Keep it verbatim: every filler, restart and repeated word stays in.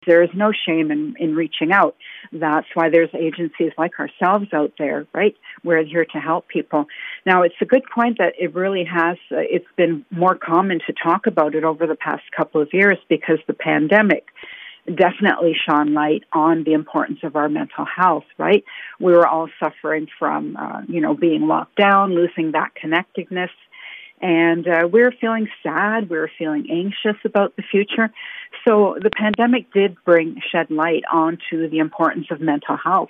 There is no shame in, in reaching out. That's why there's agencies like ourselves out there, right? We're here to help people. Now, it's a good point that it really has, uh, it's been more common to talk about it over the past couple of years because the pandemic definitely shone light on the importance of our mental health, right? We were all suffering from, uh, you know, being locked down, losing that connectedness. And uh, we were feeling sad. We were feeling anxious about the future. So the pandemic did bring, shed light onto the importance of mental health.